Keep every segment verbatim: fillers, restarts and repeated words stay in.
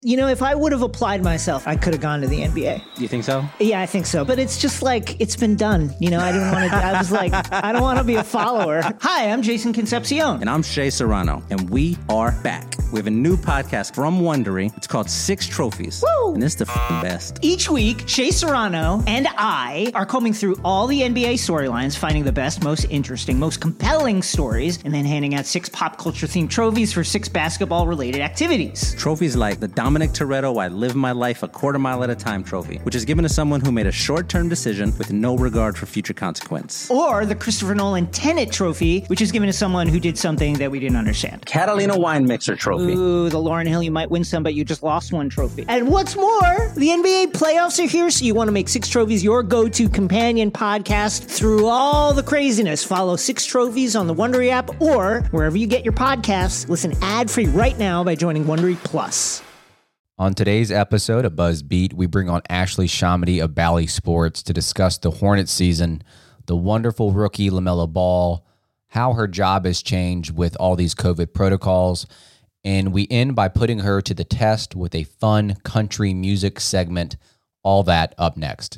You know, if I would have applied myself, I could have gone to the N B A. You think so? Yeah, I think so. But it's just like, it's been done. You know, I didn't want to, I was like, I don't want to be a follower. Hi, I'm Jason Concepcion. And I'm Shea Serrano. And we are back. We have a new podcast from Wondery. It's called Six Trophies. Woo! And it's the f***ing best. Each week, Shea Serrano and I are combing through all the N B A storylines, finding the best, most interesting, most compelling stories, and then handing out six pop culture themed trophies for six basketball related activities. Trophies like the Dominic Toretto I Live My Life a Quarter Mile at a Time trophy, which is given to someone who made a short-term decision with no regard for future consequence. Or the Christopher Nolan Tenet trophy, which is given to someone who did something that we didn't understand. Catalina Wine Mixer trophy. Ooh, the Lauryn Hill, you might win some, but you just lost one trophy. And what's more, the N B A playoffs are here, so you want to make Six Trophies your go-to companion podcast through all the craziness. Follow Six Trophies on the Wondery app or wherever you get your podcasts. Listen ad-free right now by joining Wondery Plus. On today's episode of Buzz Beat, we bring on Ashley Shamity of Bally Sports to discuss the Hornets season, the wonderful rookie LaMelo Ball, how her job has changed with all these COVID protocols, and we end by putting her to the test with a fun country music segment. All that up next.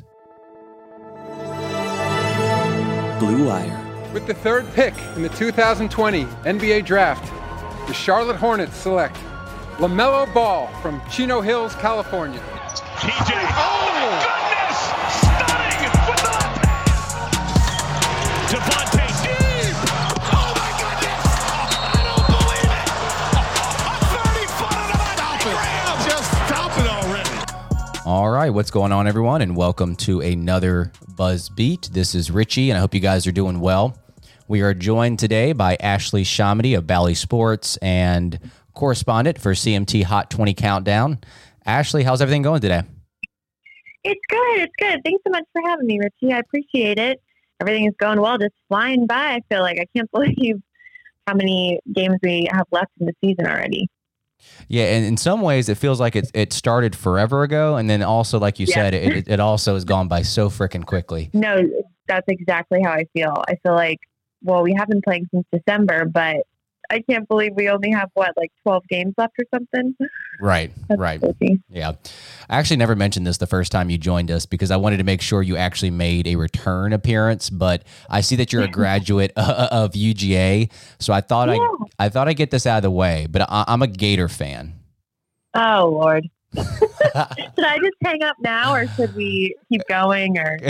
Blue Wire. With the third pick in the two thousand twenty N B A Draft, the Charlotte Hornets select LaMelo Ball from Chino Hills, California. T J. Oh, my goodness! Stunning with the left hand. Devontae deep. Oh, my goodness! I don't believe it. A thirty-footer to Just stop it already. All right, what's going on, everyone, and welcome to another Buzz Beat. This is Richie, and I hope you guys are doing well. We are joined today by Ashley Shamity of Bally Sports and correspondent for C M T Hot twenty Countdown. Ashley, how's everything going today? It's good. It's good. Thanks so much for having me, Richie. I appreciate it. Everything is going well, just flying by. I feel like I can't believe how many games we have left in the season already. Yeah, and in some ways, it feels like it it started forever ago, and then also, like you yeah. said, it it also has gone by so freaking quickly. No, that's exactly how I feel. I feel like, well, we have been playing since December, but I can't believe we only have, what, like twelve games left or something? Right, That's right. crazy. Yeah. I actually never mentioned this the first time you joined us because I wanted to make sure you actually made a return appearance, but I see that you're a graduate of U G A, so I thought yeah. I I thought I'd get this out of the way, but I, I'm a Gator fan. Oh, Lord. Should I just hang up now, or should we keep going? Or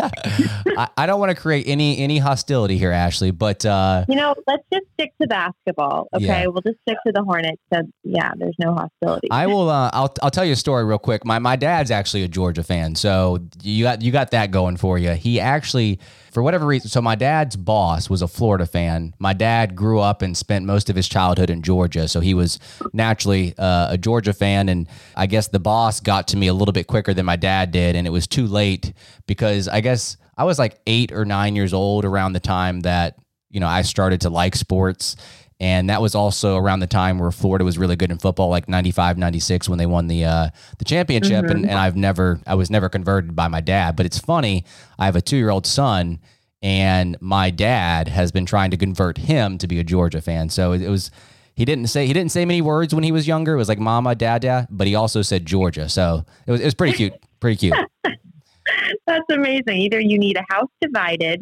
I, I don't want to create any any hostility here, Ashley, but uh, you know, let's just stick to basketball. Okay, yeah. We'll just stick to the Hornets. So yeah, there's no hostility. I will. Uh, I'll I'll tell you a story real quick. My my dad's actually a Georgia fan, so you got you got that going for you. He actually, for whatever reason, so my dad's boss was a Florida fan. My dad grew up and spent most of his childhood in Georgia, so he was naturally uh, a Georgia fan. And I guess the boss got to me a little bit quicker than my dad did, and it was too late because I guess I was like eight or nine years old around the time that, you know, I started to like sports. And that was also around the time where Florida was really good in football, like ninety-five, ninety-six when they won the uh, the championship. Mm-hmm. And, and I've never, I was never converted by my dad. But it's funny, I have a two-year-old son, and my dad has been trying to convert him to be a Georgia fan. So it, it was, he didn't say he didn't say many words when he was younger. It was like mama, dada, but he also said Georgia. So it was it was pretty cute, pretty cute. That's amazing. Either you need a house divided,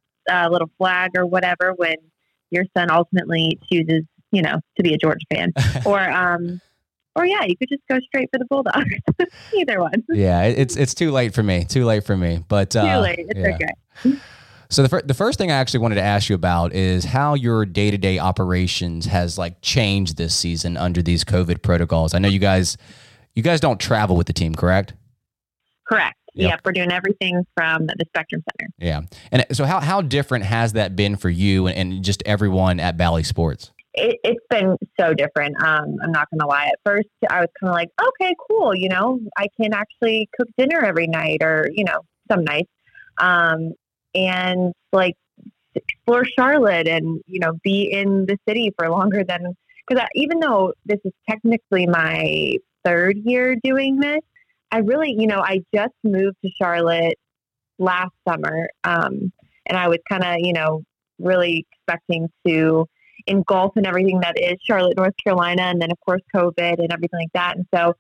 a little flag or whatever when your son ultimately chooses, you know, to be a Georgia fan, or, um, or yeah, you could just go straight for the Bulldogs. Either one. Yeah, it's it's too late for me. Too late for me. But uh, too late. It's yeah. okay. So the fir- the first thing I actually wanted to ask you about is how your day to day operations has like changed this season under these COVID protocols. I know you guys, you guys don't travel with the team, correct? Correct. Yep. Yep, we're doing everything from the Spectrum Center. Yeah. And so how, how different has that been for you and, and just everyone at Bally Sports? It, it's been so different. Um, I'm not going to lie. At first, I was kind of like, okay, cool. You know, I can actually cook dinner every night or, you know, some nights. Um, and like explore Charlotte and, you know, be in the city for longer than, because even though this is technically my third year doing this, I really, you know, I just moved to Charlotte last summer. Um, and I was kind of, you know, really expecting to engulf in everything that is Charlotte, North Carolina. And then of course, COVID and everything like that. And so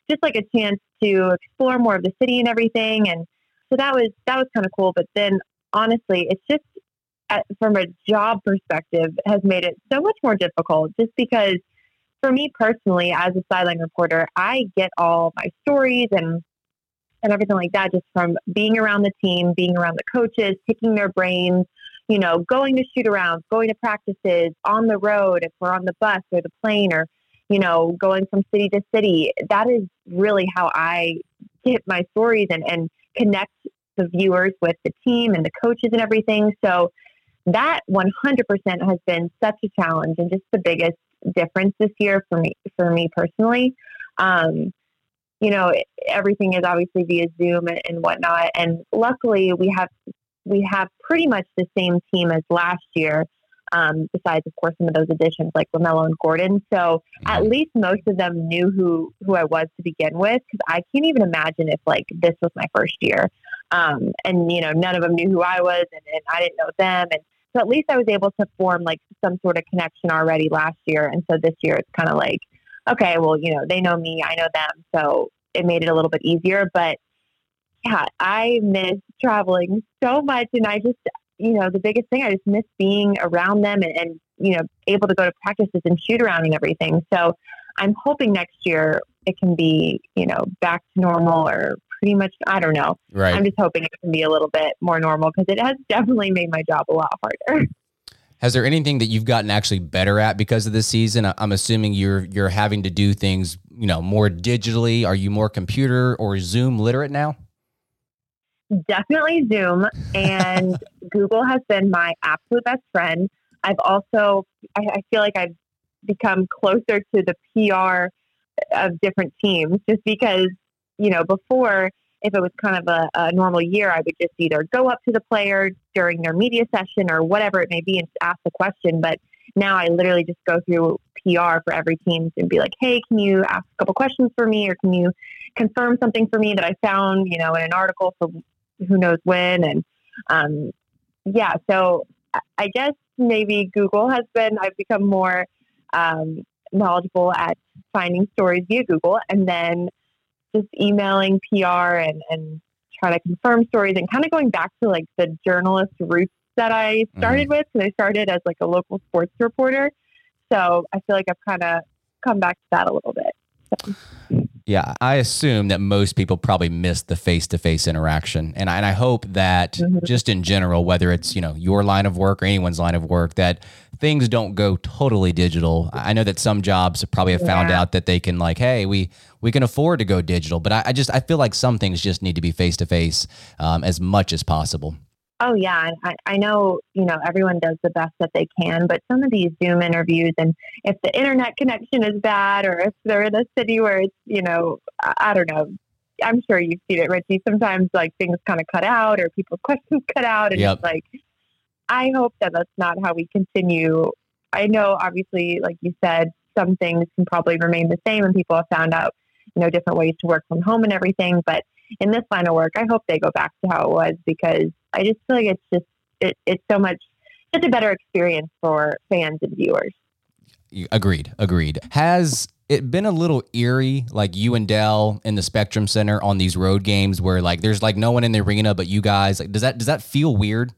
just like a chance to explore more of the city and everything. And so that was, that was kind of cool. But then honestly, it's just at, from a job perspective has made it so much more difficult just because for me personally, as a sideline reporter, I get all my stories and, and everything like that just from being around the team, being around the coaches, picking their brains, you know, going to shoot arounds, going to practices, on the road, if we're on the bus or the plane or, you know, going from city to city. That is really how I get my stories and, and connect the viewers with the team and the coaches and everything. So that one hundred percent has been such a challenge and just the biggest difference this year for me, for me personally. Um, you know, everything is obviously via Zoom and, and whatnot. And luckily we have, we have pretty much the same team as last year. Um, besides, of course, some of those additions like LaMelo and Gordon. So at least most of them knew who, who I was to begin with. Cause I can't even imagine if like this was my first year. Um, and you know, none of them knew who I was and, and I didn't know them. And so at least I was able to form like some sort of connection already last year. And so this year it's kind of like, okay, well, you know, they know me, I know them. So it made it a little bit easier, but yeah, I miss traveling so much. And I just, you know, the biggest thing, I just miss being around them and, and, you know, able to go to practices and shoot around and everything. So I'm hoping next year it can be, you know, back to normal or pretty much, I don't know. Right. I'm just hoping it can be a little bit more normal because it has definitely made my job a lot harder. Has there anything that you've gotten actually better at because of this season? I'm assuming you're, you're having to do things, you know, more digitally. Are you more computer or Zoom literate now? Definitely Zoom, and Google has been my absolute best friend. I've also, I, I feel like I've become closer to the P R of different teams just because, you know, before, if it was kind of a, a normal year, I would just either go up to the player during their media session or whatever it may be and ask the question. But now I literally just go through P R for every team and be like, hey, can you ask a couple questions for me? Or can you confirm something for me that I found, you know, in an article from who knows when. And, um, yeah, so I guess maybe Google has been, I've become more, um, knowledgeable at finding stories via Google and then just emailing P R and, and trying to confirm stories and kind of going back to like the journalist roots that I started mm-hmm. with. Cause I started as like a local sports reporter. So I feel like I've kind of come back to that a little bit. So. Yeah, I assume that most people probably miss the face-to-face interaction. And I, and I hope that mm-hmm. just in general, whether it's, you know, your line of work or anyone's line of work, that things don't go totally digital. I know that some jobs probably have found yeah. out that they can like, hey, we, we can afford to go digital. But I, I just, I feel like some things just need to be face-to-face um, as much as possible. Oh, yeah. I, I know, you know, everyone does the best that they can, but some of these Zoom interviews, and if the internet connection is bad or if they're in a city where it's, you know, I, I don't know, I'm sure you've seen it, Richie. Sometimes like things kind of cut out or people's questions cut out. And yep. it's like, I hope that that's not how we continue. I know, obviously, like you said, some things can probably remain the same and people have found out, you know, different ways to work from home and everything. But in this line of work, I hope they go back to how it was because I just feel like it's just, it, it's so much, such a better experience for fans and viewers. Agreed. Agreed. Has it been a little eerie, like you and Dell in the Spectrum Center on these road games where like, there's like no one in the arena, but you guys, like, does that, does that feel weird?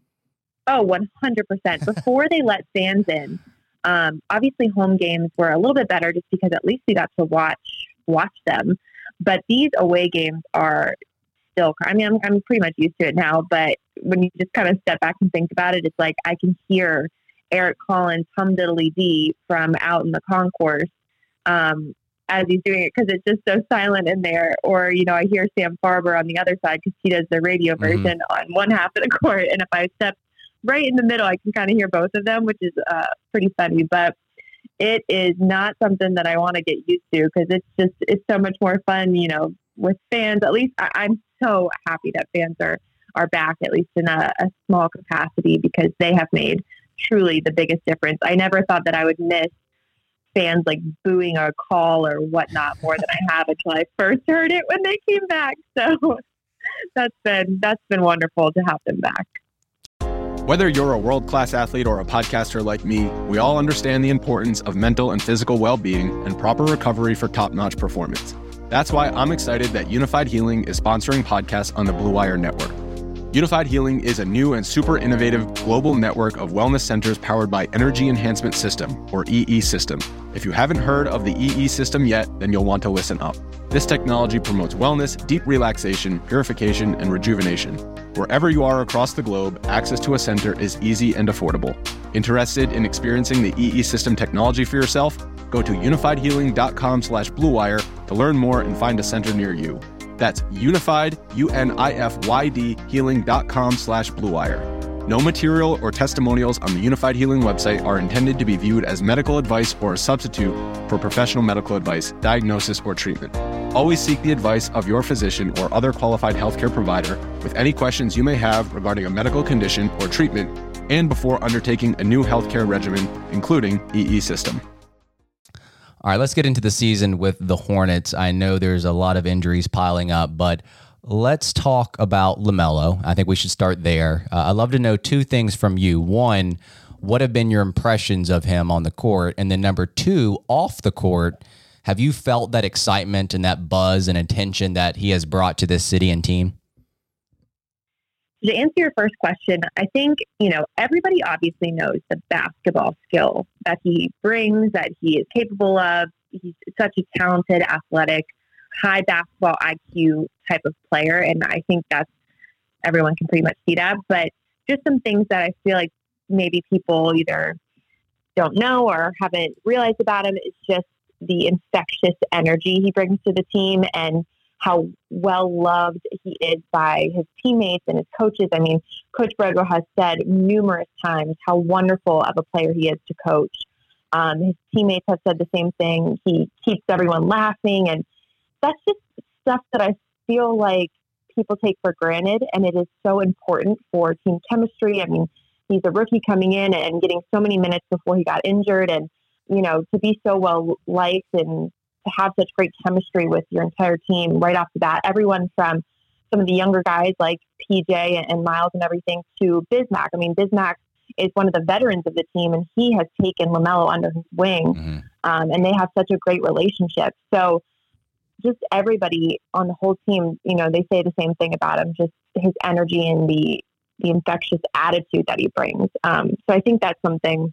Oh, one hundred percent. Before they let fans in, um, obviously home games were a little bit better just because at least we got to watch, watch them. But these away games are still, I mean, I'm, I'm pretty much used to it now, but when you just kind of step back and think about it, it's like I can hear Eric Collins hum diddly dee from out in the concourse um, as he's doing it because it's just so silent in there. Or, you know, I hear Sam Farber on the other side because he does the radio version mm-hmm. on one half of the court. And if I step right in the middle, I can kind of hear both of them, which is uh, pretty funny. But it is not something that I want to get used to because it's just, it's so much more fun, you know, with fans. At least I, I'm so happy that fans are, are back, at least in a, a small capacity, because they have made truly the biggest difference. I never thought that I would miss fans like booing a call or whatnot more than I have until I first heard it when they came back. So that's been, that's been wonderful to have them back. Whether you're a world-class athlete or a podcaster like me, we all understand the importance of mental and physical well-being and proper recovery for top-notch performance. That's why I'm excited that Unified Healing is sponsoring podcasts on the Blue Wire Network. Unified Healing is a new and super innovative global network of wellness centers powered by Energy Enhancement System, or E E System. If you haven't heard of the E E System yet, then you'll want to listen up. This technology promotes wellness, deep relaxation, purification, and rejuvenation. Wherever you are across the globe, access to a center is easy and affordable. Interested in experiencing the E E System technology for yourself? Go to unified healing dot com slash blue wire to learn more and find a center near you. That's unified, U N I F Y D, healing dot com slash blue wire. No material or testimonials on the Unified Healing website are intended to be viewed as medical advice or a substitute for professional medical advice, diagnosis, or treatment. Always seek the advice of your physician or other qualified healthcare provider with any questions you may have regarding a medical condition or treatment and before undertaking a new healthcare regimen, including E E System. All right, let's get into the season with the Hornets. I know there's a lot of injuries piling up, but let's talk about LaMelo. I think we should start there. Uh, I'd love to know two things from you. One, what have been your impressions of him on the court? And then number two, off the court, have you felt that excitement and that buzz and attention that he has brought to this city and team? To answer your first question, I think, you know, everybody obviously knows the basketball skill that he brings, that he is capable of. He's such a talented, athletic, high basketball I Q type of player. And I think that's, everyone can pretty much see that. But just some things that I feel like maybe people either don't know or haven't realized about him is just the infectious energy he brings to the team and how well loved he is by his teammates and his coaches. I mean, Coach Brodwell has said numerous times how wonderful of a player he is to coach. Um, his teammates have said the same thing. He keeps everyone laughing, and that's just stuff that I feel like people take for granted, and it is so important for team chemistry. I mean, he's a rookie coming in and getting so many minutes before he got injured, and, you know, to be so well liked and to have such great chemistry with your entire team right off the bat, everyone from some of the younger guys like P J and Miles and everything to Bismack. I mean, Bismack is one of the veterans of the team, and he has taken LaMelo under his wing, mm-hmm. um, and they have such a great relationship. So just everybody on the whole team, you know, they say the same thing about him, just his energy and the, the infectious attitude that he brings. Um, so I think that's something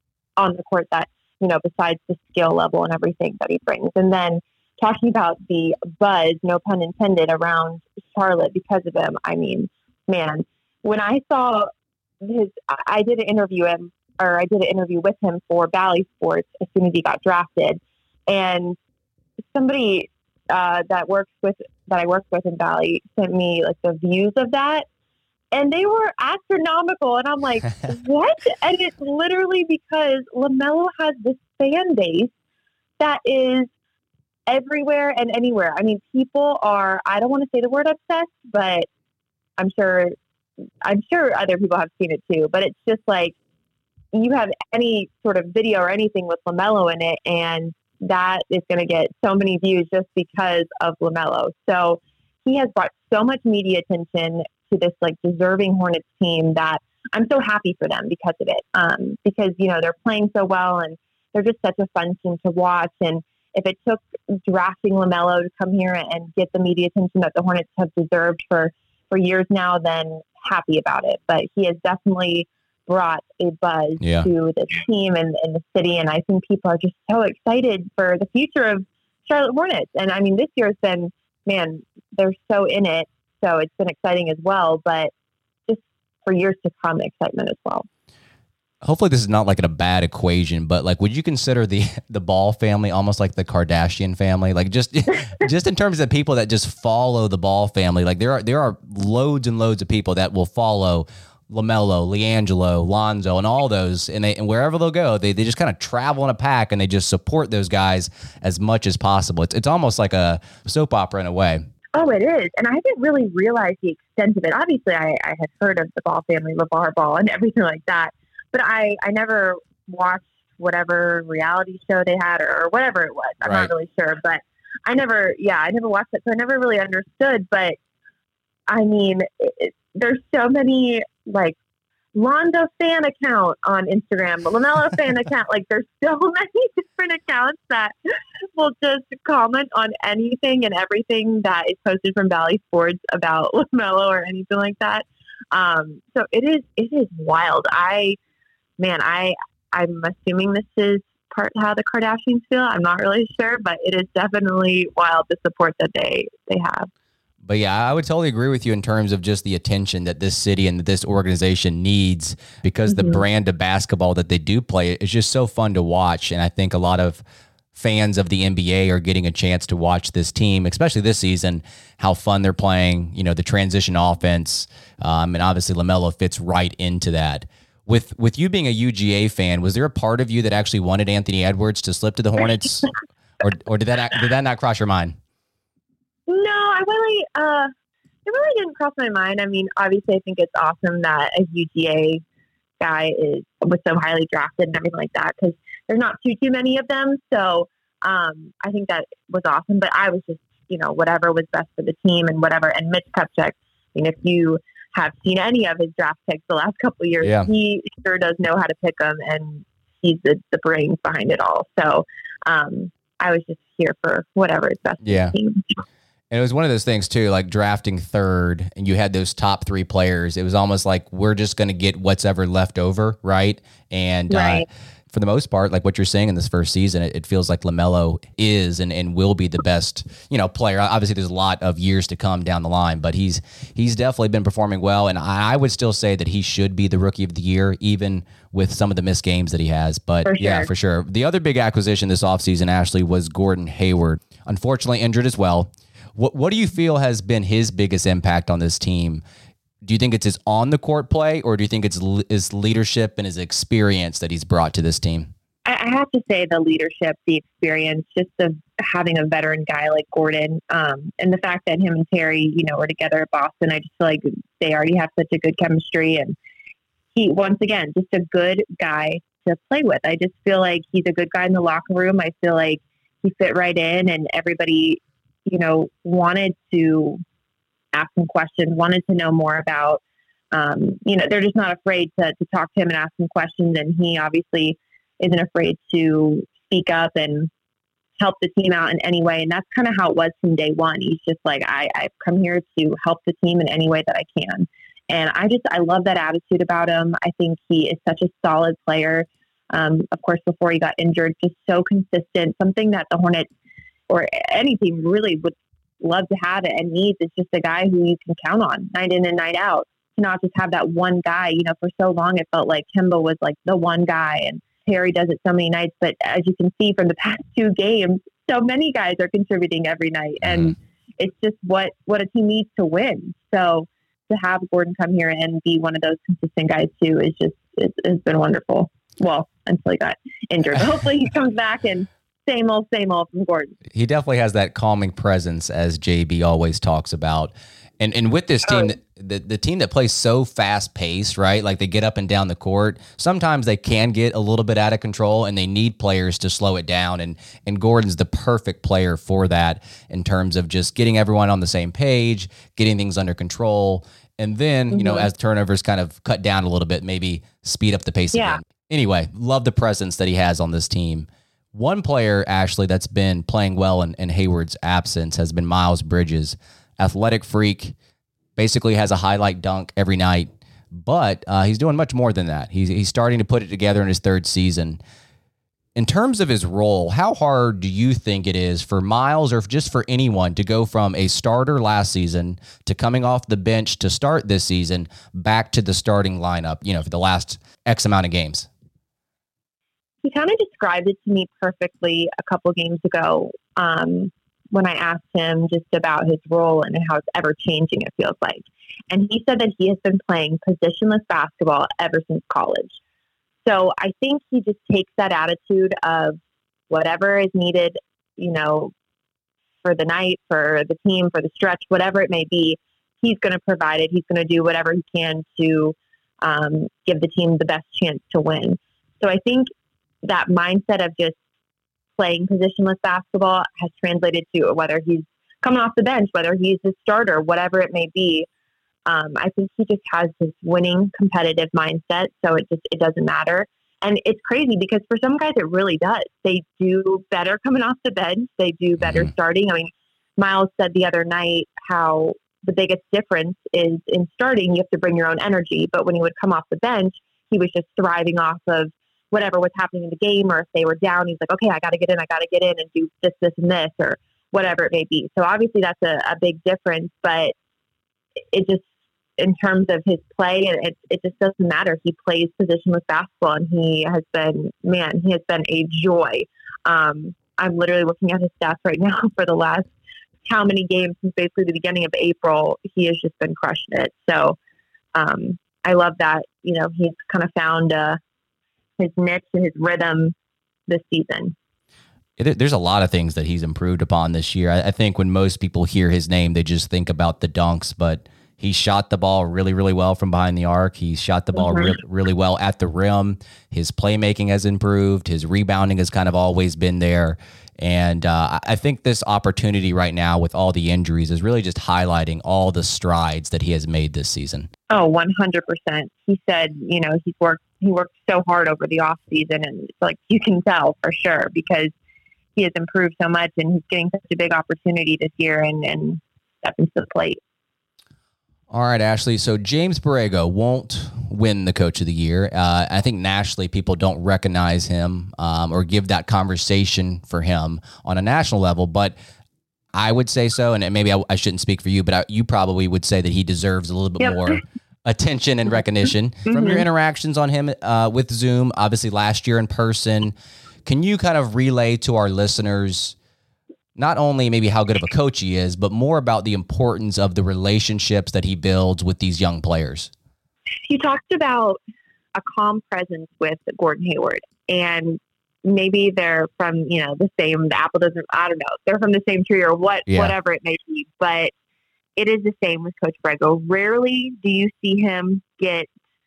on the court that, you know, besides the skill level and everything that he brings. And then talking about the buzz, no pun intended, around Charlotte because of him. I mean, man, when I saw his, I did an interview him, or I did an interview with him for Bally Sports as soon as he got drafted. And somebody uh, that works with, that I worked with in Bally sent me like the views of that. And they were astronomical. And I'm like, what? And it's literally because LaMelo has this fan base that is everywhere and anywhere. I mean, people are, I don't want to say the word obsessed, but I'm sure, I'm sure other people have seen it too. But it's just like, you have any sort of video or anything with LaMelo in it, and that is going to get so many views just because of LaMelo. So he has brought so much media attention to this like deserving Hornets team that I'm so happy for them because of it. Um, because, you know, they're playing so well and they're just such a fun team to watch. And if it took drafting LaMelo to come here and get the media attention that the Hornets have deserved for, for years now, then happy about it. But he has definitely brought a buzz yeah. to the team and, and the city. And I think people are just so excited for the future of Charlotte Hornets. And I mean, this year has been, man, they're so in it. So it's been exciting as well, but just for years to come, excitement as well. Hopefully this is not like a bad equation, but like, would you consider the, the Ball family almost like the Kardashian family? Like just, just in terms of people that just follow the Ball family, like there are, there are loads and loads of people that will follow LaMelo, LiAngelo, Lonzo, and all those, and they, and wherever they'll go, they, they just kind of travel in a pack and they just support those guys as much as possible. It's, it's almost like a soap opera in a way. Oh, it is. And I didn't really realize the extent of it. Obviously, I, I had heard of the Ball family, LeVar Ball, and everything like that. But I, I never watched whatever reality show they had or, or whatever it was. I'm right. not really sure. But I never, yeah, I never watched it. So I never really understood. But, I mean, it, there's so many, like, Lonzo fan account on Instagram, LaMelo fan account. Like, there's so many different accounts that will just comment on anything and everything that is posted from Valley Sports about LaMelo or anything like that. Um, so it is, it is wild. I, man, I, I'm assuming this is part how the Kardashians feel. I'm not really sure, but it is definitely wild, the support that they, they have. But yeah, I would totally agree with you in terms of just the attention that this city and this organization needs, because mm-hmm. the brand of basketball that they do play is just so fun to watch. And I think a lot of fans of the N B A are getting a chance to watch this team, especially this season, how fun they're playing, you know, the transition offense. Um, and obviously LaMelo fits right into that. With with you being a U G A fan, was there a part of you that actually wanted Anthony Edwards to slip to the Hornets? or or did that did that not cross your mind? No, I really, uh, it really didn't cross my mind. I mean, obviously, I think it's awesome that a U G A guy is was so highly drafted and everything like that, because there's not too too many of them. So um, I think that was awesome. But I was just, you know, whatever was best for the team and whatever. And Mitch Kupchak, I mean, if you have seen any of his draft picks the last couple of years, yeah. he sure does know how to pick them, and he's the, the brains behind it all. So um, I was just here for whatever is best yeah. for the team. And it was one of those things too, like drafting third and you had those top three players. It was almost like, we're just going to get what's ever left over. Right. And right. Uh, for the most part, like what you're saying in this first season, it, it feels like LaMelo is and, and will be the best, you know, player. Obviously there's a lot of years to come down the line, but he's, he's definitely been performing well. And I, I would still say that he should be the rookie of the year, even with some of the missed games that he has. But for yeah, sure. for sure. The other big acquisition this offseason, Ashley, was Gordon Hayward, unfortunately injured as well. What what do you feel has been his biggest impact on this team? Do you think it's his on the court play, or do you think it's his leadership and his experience that he's brought to this team? I have to say the leadership, the experience, just of having a veteran guy like Gordon, um, and the fact that him and Terry, you know, were together at Boston. I just feel like they already have such a good chemistry, and he, once again, just a good guy to play with. I just feel like he's a good guy in the locker room. I feel like he fit right in, and everybody, you know, wanted to ask him questions, wanted to know more about, um, you know, they're just not afraid to, to talk to him and ask him questions. And he obviously isn't afraid to speak up and help the team out in any way. And that's kind of how it was from day one. He's just like, I, I've come here to help the team in any way that I can. And I just, I love that attitude about him. I think he is such a solid player. Um, of course, before he got injured, just so consistent, something that the Hornets or any team really would love to have it and needs. Is just a guy who you can count on night in and night out. To not just have that one guy. You know, for so long it felt like Kemba was like the one guy, and Terry does it so many nights. But as you can see from the past two games, so many guys are contributing every night, and mm-hmm. it's just what what a team needs to win. So to have Gordon come here and be one of those consistent guys too is just it, it's been wonderful. Well, until he got injured, but hopefully he comes back and. Same old, same old from Gordon. He definitely has that calming presence, as J B always talks about. And and with this team, oh. the, the team that plays so fast paced, right? Like they get up and down the court. Sometimes they can get a little bit out of control, and they need players to slow it down. And and Gordon's the perfect player for that in terms of just getting everyone on the same page, getting things under control. And then, mm-hmm. you know, as turnovers kind of cut down a little bit, maybe speed up the pace yeah. again. Anyway, love the presence that he has on this team. One player, Ashley, that's been playing well in, in Hayward's absence has been Miles Bridges. Athletic freak, basically has a highlight dunk every night, but uh, he's doing much more than that. He's, he's starting to put it together in his third season. In terms of his role, how hard do you think it is for Miles, or just for anyone, to go from a starter last season to coming off the bench to start this season back to the starting lineup, you know, for the last X amount of games? He kind of described it to me perfectly a couple games ago um, when I asked him just about his role and how it's ever changing, it feels like. And he said that he has been playing positionless basketball ever since college. So I think he just takes that attitude of whatever is needed, you know, for the night, for the team, for the stretch, whatever it may be, he's going to provide it. He's going to do whatever he can to um, give the team the best chance to win. So I think that mindset of just playing positionless basketball has translated to whether he's coming off the bench, whether he's the starter, whatever it may be. Um, I think he just has this winning competitive mindset. So it just, it doesn't matter. And it's crazy because for some guys, it really does. They do better coming off the bench. They do better Mhm. starting. I mean, Miles said the other night how the biggest difference is in starting, you have to bring your own energy. But when he would come off the bench, he was just thriving off of whatever was happening in the game. Or if they were down, he's like, okay, I got to get in. I got to get in and do this, this, and this, or whatever it may be. So obviously that's a, a big difference. But it just, in terms of his play, and it, it just doesn't matter. He plays positionless basketball, and he has been, man, he has been a joy. Um, I'm literally looking at his stats right now for the last how many games since basically the beginning of April. He has just been crushing it. So um, I love that, you know, he's kind of found uh, his niche and his rhythm this season. It, there's a lot of things that he's improved upon this year. I, I think when most people hear his name, they just think about the dunks, but he shot the ball really, really well from behind the arc. He shot the ball Mhm. re- really well at the rim. His playmaking has improved. His rebounding has kind of always been there. And uh, I think this opportunity right now with all the injuries is really just highlighting all the strides that he has made this season. Oh, one hundred percent. He said, you know, he's worked, he worked so hard over the off season, and it's like, you can tell for sure because he has improved so much, and he's getting such a big opportunity this year and, and stepping to the plate. All right, Ashley. So James Borrego won't win the Coach of the Year. Uh, I think nationally people don't recognize him um, or give that conversation for him on a national level, but I would say so, and maybe I, I shouldn't speak for you, but I, you probably would say that he deserves a little bit Yep. more attention and recognition from your interactions on him uh, with Zoom, obviously last year in person. Can you kind of relay to our listeners not only maybe how good of a coach he is, but more about the importance of the relationships that he builds with these young players? He talked about a calm presence with Gordon Hayward, and maybe they're from, you know, the same, the apple doesn't, I don't know, they're from the same tree or what, Yeah. whatever it may be, but it is the same with Coach Borrego. Rarely do you see him get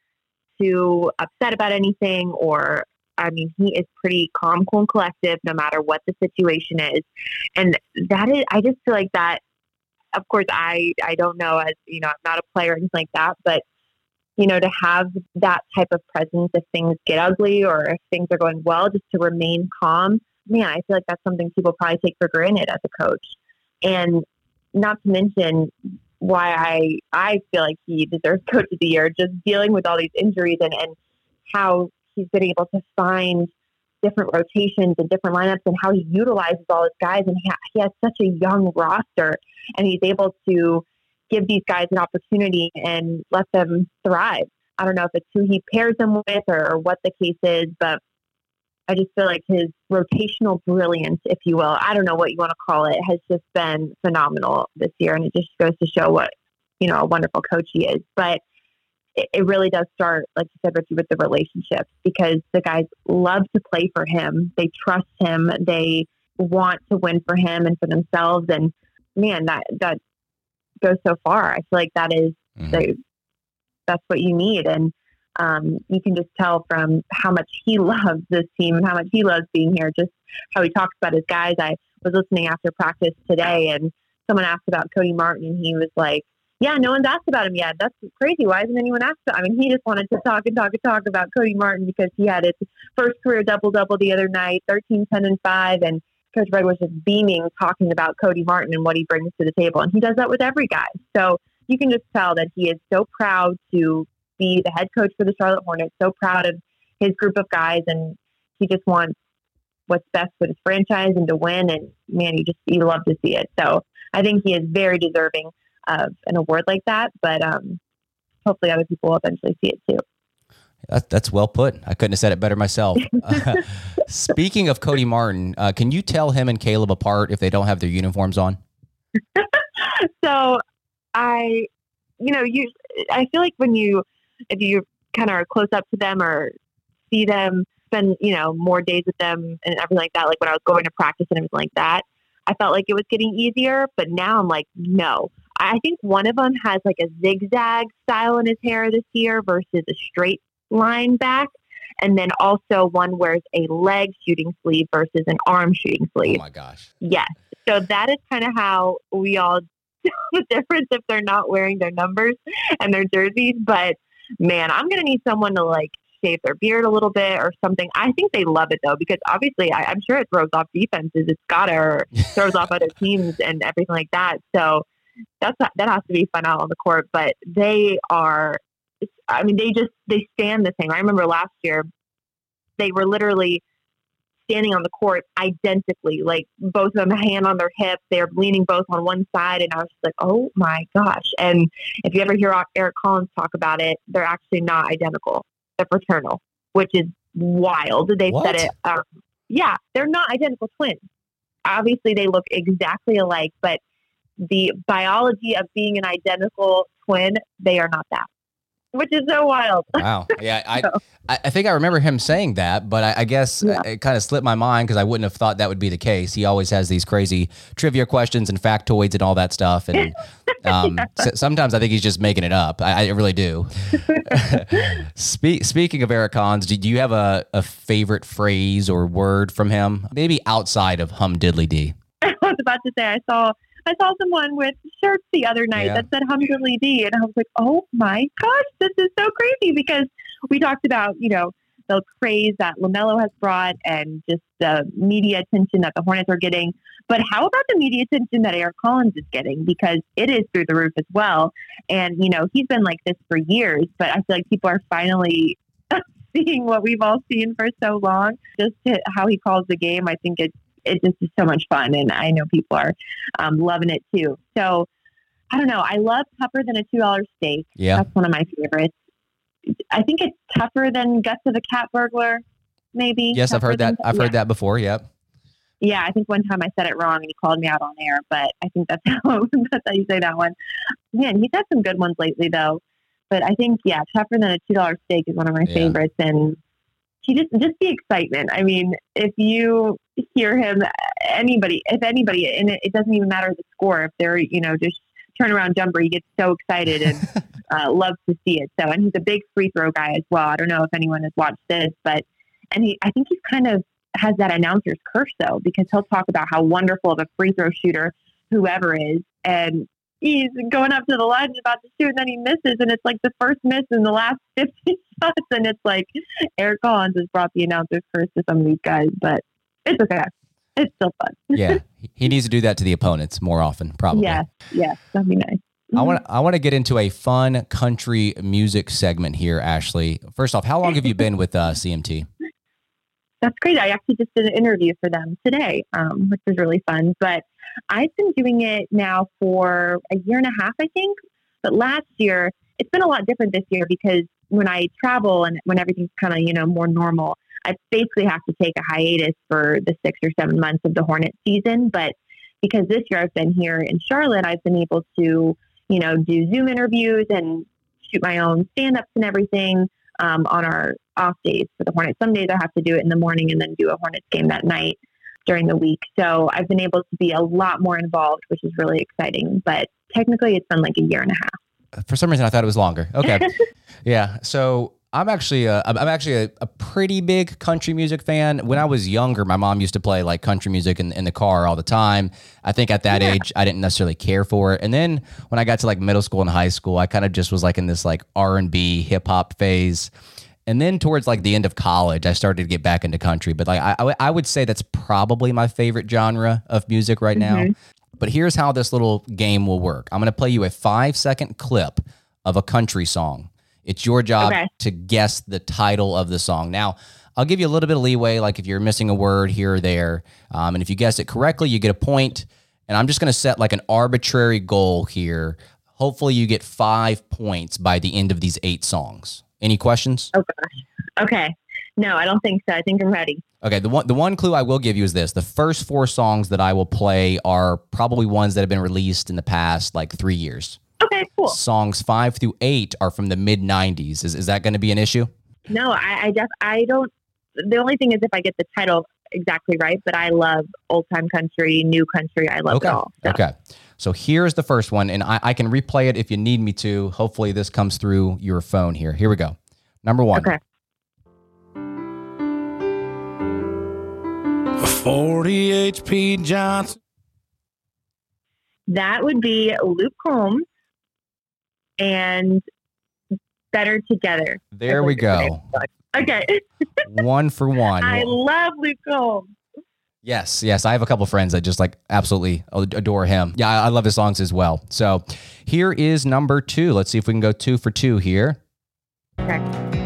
too upset about anything, or, I mean, he is pretty calm, cool, and collective no matter what the situation is. And that is, I just feel like that, of course, I, I don't know, as, you know, I'm not a player or anything like that, but, you know, to have that type of presence if things get ugly or if things are going well, just to remain calm, man, I feel like that's something people probably take for granted as a coach. And not to mention why I, I feel like he deserves Coach of the Year, just dealing with all these injuries and, and how he's been able to find different rotations and different lineups and how he utilizes all his guys. And he, ha- he has such a young roster, and he's able to give these guys an opportunity and let them thrive. I don't know if it's who he pairs them with or, or what the case is, but I just feel like his rotational brilliance, if you will, I don't know what you want to call it, has just been phenomenal this year. And it just goes to show what, you know, a wonderful coach he is. But it, it really does start, like you said, Richie, with the relationships, because the guys love to play for him. They trust him. They want to win for him and for themselves. And man, that, that goes so far. I feel like that is, Mhm. the, that's what you need. And um, you can just tell from how much he loves this team and how much he loves being here, just how he talks about his guys. I was listening after practice today, and someone asked about Cody Martin, and he was like, yeah, no one's asked about him yet. That's crazy. Why hasn't anyone asked about him? I mean, he just wanted to talk and talk and talk about Cody Martin because he had his first career double-double the other night, thirteen, ten, and five, and Coach Red was just beaming talking about Cody Martin and what he brings to the table. And he does that with every guy. So you can just tell that he is so proud to be the head coach for the Charlotte Hornets, so proud of his group of guys, and he just wants what's best for his franchise and to win. And man, you just, you love to see it. So I think he is very deserving of an award like that, but um, hopefully other people will eventually see it too. That, that's well put. I couldn't have said it better myself. Uh, speaking of Cody Martin, uh, can you tell him and Caleb apart if they don't have their uniforms on? So I, you know, you, I feel like when you, if you kind of are close up to them or see them, spend, you know, more days with them and everything like that, like when I was going to practice and everything like that, I felt like it was getting easier, but now I'm like, no. I think one of them has like a zigzag style in his hair this year versus a straight line back. And then also one wears a leg shooting sleeve versus an arm shooting sleeve. Oh my gosh. Yes. So that is kind of how we all tell the difference if they're not wearing their numbers and their jerseys. But man, I'm going to need someone to like shave their beard a little bit or something. I think they love it though, because obviously I, I'm sure it throws off defenses. It's got to, or throws off other teams and everything like that. So that's, that has to be fun out on the court, but they are, I mean, they just, they stand the same. I remember last year, they were literally standing on the court identically, like both of them a hand on their hip. They're leaning both on one side. And I was just like, oh my gosh. And if you ever hear Eric Collins talk about it, they're actually not identical. They're fraternal, which is wild. They've What? said it. Um, yeah, they're not identical twins. Obviously, they look exactly alike, but the biology of being an identical twin, they are not that, which is so wild. Wow. Yeah, I, So- I I think I remember him saying that, but I, I guess Yeah. it kind of slipped my mind because I wouldn't have thought that would be the case. He always has these crazy trivia questions and factoids and all that stuff. And um, s- sometimes I think he's just making it up. I, I really do. Spe- speaking of Eric Collins, do you have a, a favorite phrase or word from him? Maybe outside of hum diddly dee. I was about to say, I saw I saw someone with shirts the other night Yeah. that said hum diddly dee, and I was like, oh my gosh, this is so crazy, because we talked about, you know, the craze that LaMelo has brought and just the media attention that the Hornets are getting. But how about the media attention that Eric Collins is getting? Because it is through the roof as well. And, you know, he's been like this for years, but I feel like people are finally seeing what we've all seen for so long. Just to, how he calls the game, I think it's, it just is so much fun. And I know people are um, loving it too. So I don't know. I love Tougher Than a two dollar Steak. Yeah. That's one of my favorites. I think it's tougher than Guts of a Cat Burglar, maybe. Yes, I've Tougher heard that. than- I've yeah. heard that before. Yep. Yeah, I think one time I said it wrong and he called me out on air, but I think that's how that's how you say that one. Man, he's had some good ones lately though. But I think, yeah, Tougher Than a two dollar Steak is one of my Yeah. favorites. And he just just the excitement. I mean, if you hear him, anybody, if anybody, and it, it doesn't even matter the score, if they're, you know, just turnaround jumper, he gets so excited and uh, loves to see it. So, and he's a big free throw guy as well. I don't know if anyone has watched this, but, and he, I think he's kind of has that announcer's curse though, because he'll talk about how wonderful of a free throw shooter whoever is. And he's going up to the line and about to shoot, and then he misses, and it's like the first miss in the last fifty shots. And it's like Eric Collins has brought the announcer's curse to some of these guys, but it's okay. It's still fun. Yeah. He needs to do that to the opponents more often, probably. Yes, yes, that'd be nice. I want to I want to get into a fun country music segment here, Ashley. First off, how long have you been with uh, C M T? That's great. I actually just did an interview for them today, um, which was really fun. But I've been doing it now for a year and a half, I think. But last year, it's been a lot different this year because when I travel and when everything's kind of, you know, more normal, I basically have to take a hiatus for the six or seven months of the Hornet season. But because this year I've been here in Charlotte, I've been able to, you know, do Zoom interviews and shoot my own stand-ups and everything um, on our off days for the Hornets. Some days I have to do it in the morning and then do a Hornets game that night during the week. So I've been able to be a lot more involved, which is really exciting. But technically it's been like a year and a half. For some reason, I thought it was longer. Okay. Yeah. So I'm actually a, I'm actually a, a pretty big country music fan. When I was younger, my mom used to play like country music in, in the car all the time. I think at that Yeah. age, I didn't necessarily care for it. And then when I got to like middle school and high school, I kind of just was like in this like R and B hip hop phase. And then towards like the end of college, I started to get back into country. But like I, I, I would say that's probably my favorite genre of music right now. Mhm. But here's how this little game will work. I'm going to play you a five second clip of a country song. It's your job Okay. to guess the title of the song. Now, I'll give you a little bit of leeway, like if you're missing a word here or there. Um, and if you guess it correctly, you get a point. And I'm just going to set like an arbitrary goal here. Hopefully you get five points by the end of these eight songs. Any questions? Oh, gosh. Okay. No, I don't think so. I think I'm ready. Okay, the one the one clue I will give you is this. The first four songs that I will play are probably ones that have been released in the past like three years. Okay, cool. Songs five through eight are from the mid nineties. Is is that going to be an issue? No, I, I def- I don't. The only thing is if I get the title exactly right, but I love old time country, new country. I love Okay. it all. So. Okay. So here's the first one, and I, I can replay it if you need me to. Hopefully this comes through your phone here. Here we go. Number one. Okay. forty H P Johnson. That would be Luke Combs and Better Together. There we go. Okay. One for one. I love Luke Combs. Yes, yes. I have a couple friends that just like absolutely adore him. Yeah, I, I love his songs as well. So here is number two. Let's see if we can go two for two here. Okay.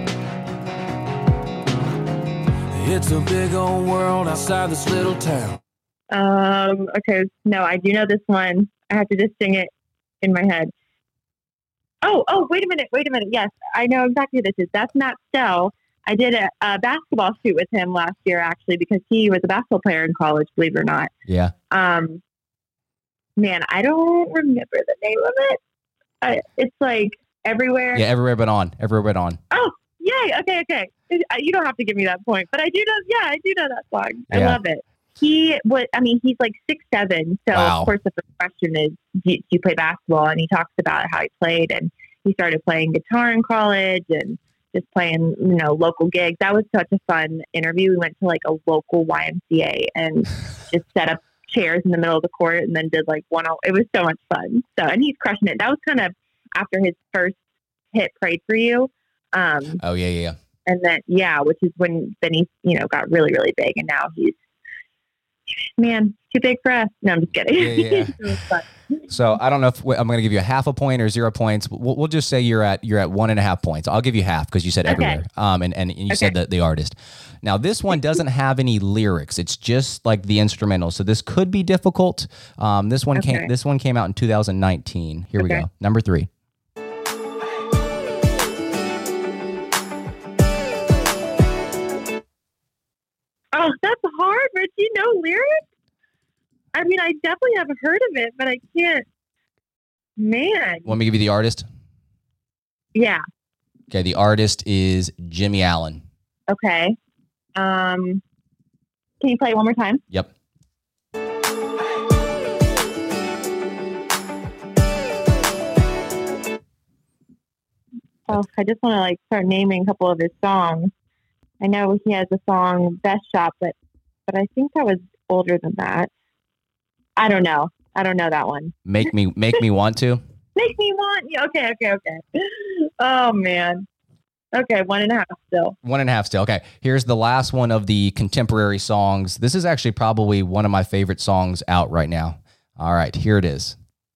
It's a big old world outside this little town. Um, okay. No, I do know this one. I have to just sing it in my head. Oh, oh, wait a minute. Wait a minute. Yes, I know exactly who this is. That's Matt Stell. I did a, a basketball shoot with him last year, actually, because he was a basketball player in college, believe it or not. Yeah. Um, man, I don't remember the name of it. Uh, it's like Everywhere. Yeah, Everywhere But On. Everywhere But On. Oh, yay. Okay, okay. You don't have to give me that point, but I do know. Yeah, I do know that song. I Yeah. love it. He was, I mean, he's like six, seven. So Wow. of course the first question is, do you, do you play basketball? And he talks about how he played, and he started playing guitar in college and just playing, you know, local gigs. That was such a fun interview. We went to like a local Y M C A and just set up chairs in the middle of the court and then did like one. It was so much fun. So, and he's crushing it. That was kind of after his first hit, Prayed for You. Um, Oh, yeah, yeah, yeah. and then, yeah, which is when then he, you know, got really, really big. And now he's, man, too big for us. No, I'm just kidding. Yeah, yeah. It was fun. So I don't know if we, I'm going to give you a half a point or zero points. We'll, we'll just say you're at you're at one and a half points. I'll give you half because you said Okay. Everywhere. Um, and, and you said Okay. the, the artist. Now this one doesn't have any lyrics. It's just like the instrumental. So this could be difficult. Um, this one Okay. came this one came out in two thousand nineteen. Here we Okay. go. Number three. Oh, that's hard, Rich. You know lyrics? I mean, I definitely have heard of it, but I can't. Man. Want me to give you the artist? Yeah. Okay, the artist is Jimmy Allen. Okay. Um, can you play it one more time? Yep. Oh, I just want to like start naming a couple of his songs. I know he has a song "Best Shot," but but I think that was older than that. I don't know. I don't know that one. Make me make me want to. Make me want. Yeah, okay, okay, okay. Oh man. Okay, one and a half still. One and a half still. Okay. Here's the last one of the contemporary songs. This is actually probably one of my favorite songs out right now. All right, here it is.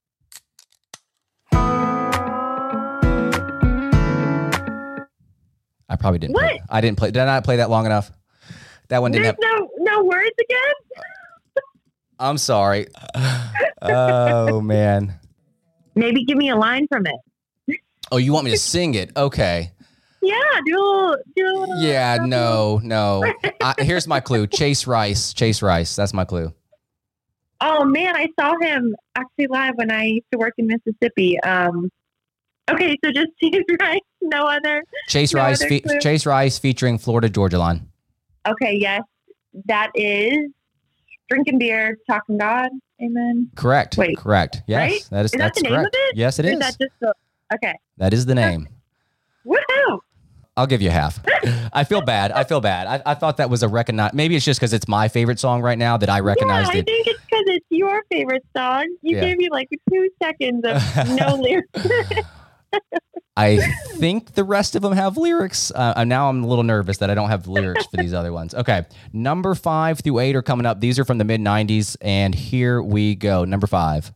I probably didn't. What? Play, I didn't play. Did I not play that long enough? That one didn't There's have. no no words again. I'm sorry. Oh man. Maybe give me a line from it. Oh, you want me to sing it? Okay. Yeah, do a little, do a little. Yeah. No. No. I, here's my clue. Chase Rice. Chase Rice. That's my clue. Oh man, I saw him actually live when I used to work in Mississippi. Um, okay, so just Chase Rice, no other. Chase no Rice. other Fe- clue? Chase Rice featuring Florida Georgia Line. Okay, yes, that is drinking beer, talking God. Amen. Correct. Wait. Correct. Yes. Right? That is. Is that that's the name correct. of it? Yes, it Or is. is that just the, okay? That is the name. Woohoo! I'll give you half. I feel bad. I feel bad. I, I thought that was a recognize. Maybe it's just because it's my favorite song right now that I recognized yeah, I it. think it's because it's your favorite song. You Yeah. gave me like two seconds of no lyrics. I think the rest of them have lyrics. Uh, and now I'm a little nervous that I don't have lyrics for these other ones. Okay. Number five through eight are coming up. These are from the mid nineties. And here we go. Number five.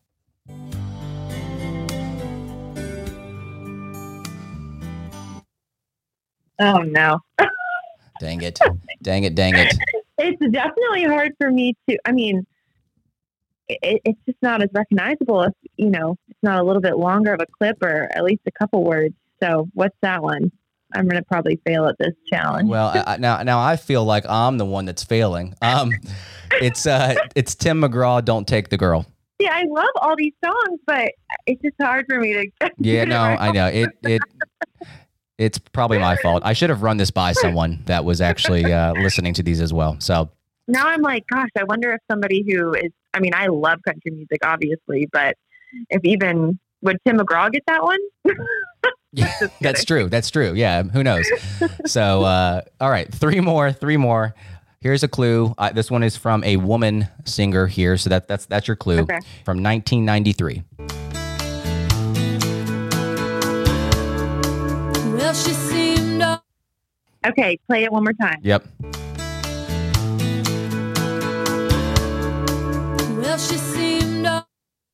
Oh no. Dang it. Dang it. Dang it. It's definitely hard for me to, I mean, it, it's just not as recognizable if, you know, it's not a little bit longer of a clip or at least a couple words. So what's that one? I'm going to probably fail at this challenge. Well, I, I- now now I feel like I'm the one that's failing. Um, it's uh, it's Tim McGraw. Don't Take the Girl. Yeah, I love all these songs, but it's just hard for me to. Yeah, get it no, right. I know it. It it's probably my fault. I should have run this by someone that was actually uh, listening to these as well. So Now I'm like, gosh, I wonder if somebody who is, I mean, I love country music, obviously, but if even, would Tim McGraw get that one? yeah, that's true. That's true. Yeah, who knows? So uh, all right, three more, three more. Here's a clue. Uh, this one is from a woman singer here, so that that's that's your clue. Okay. From nineteen ninety-three. Well, she seemed to- Okay, play it one more time. Yep. well, she seemed to-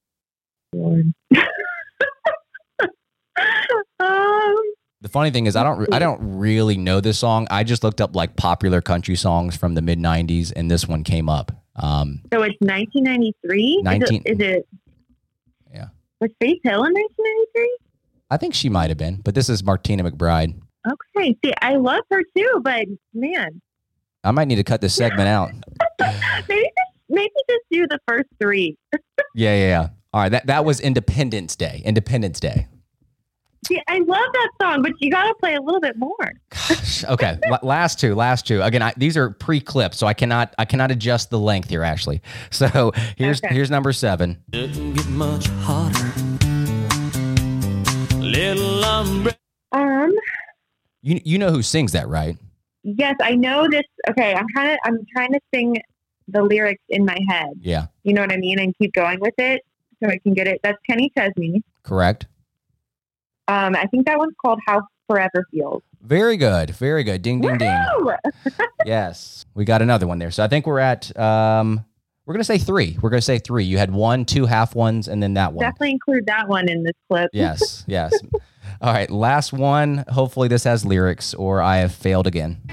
um, The funny thing is, I don't I don't really know this song. I just looked up like popular country songs from the mid nineties, and this one came up. Um, so it's nineteen ninety-three? nineteen Is it, is it Yeah. was Faith Hill in nineteen ninety-three? I think she might have been, but this is Martina McBride. Okay. See, I love her too, but man, I might need to cut this segment out. maybe just, maybe just do the first three. Yeah, yeah, yeah. All right, that that was Independence Day. Independence Day. See, I love that song, but you got to play a little bit more. Gosh, okay, L- last two, last two. Again, I, these are pre-clips, so I cannot I cannot adjust the length here, Ashley. So here's Okay. here's number seven. Didn't get much hotter. Little umbrella. Um, You you know who sings that, right? yes, I know this. Okay, I'm kind of I'm trying to sing the lyrics in my head. Yeah, You know what I mean, and keep going with it so I can get it. That's Kenny Chesney. correct. Um, I think that one's called How Forever Feels. Very good, very good. Ding, ding, ding. Woo! Yes, we got another one there. So I think we're at um, we're gonna say three. We're gonna say three. You had one, two half ones, and then that one. Definitely include that one in this clip. Yes, yes. All right, last one. Hopefully this has lyrics, or I have failed again.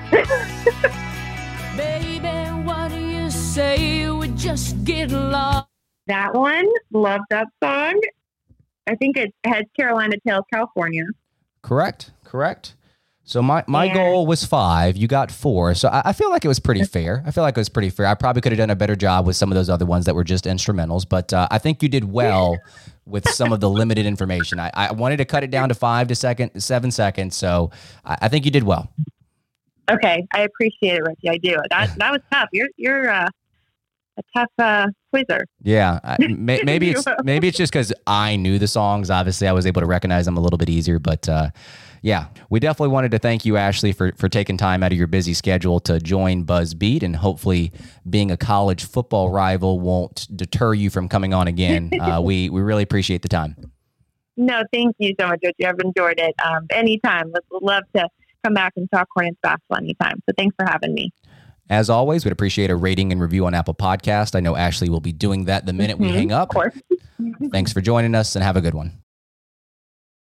Baby, what do you say we just get lost? That one, love that song. I think it's Heads Carolina, Tails California. Correct, correct. So my, my Yeah. goal was five. You got four. So I, I feel like it was pretty fair. I feel like it was pretty fair. I probably could have done a better job with some of those other ones that were just instrumentals, but uh, I think you did well with some of the limited information. I, I wanted to cut it down to five to second, seven seconds. So I, I think you did well. Okay, I appreciate it, Richie. I do. That that was tough. You're you're uh, a tough uh, quizzer. Yeah, I, may, maybe it's maybe it's just because I knew the songs. Obviously, I was able to recognize them a little bit easier. But uh, yeah, we definitely wanted to thank you, Ashley, for for taking time out of your busy schedule to join BuzzBeat, and hopefully, being a college football rival won't deter you from coming on again. Uh, we we really appreciate the time. No, thank you so much, Richie. I've enjoyed it. Um, anytime. Let's would love to come back and talk Hornets basketball anytime. So thanks for having me. As always, we'd appreciate a rating and review on Apple Podcast. I know Ashley will be doing that the minute we Mhm, hang up. Of course. Thanks for joining us, and have a good one.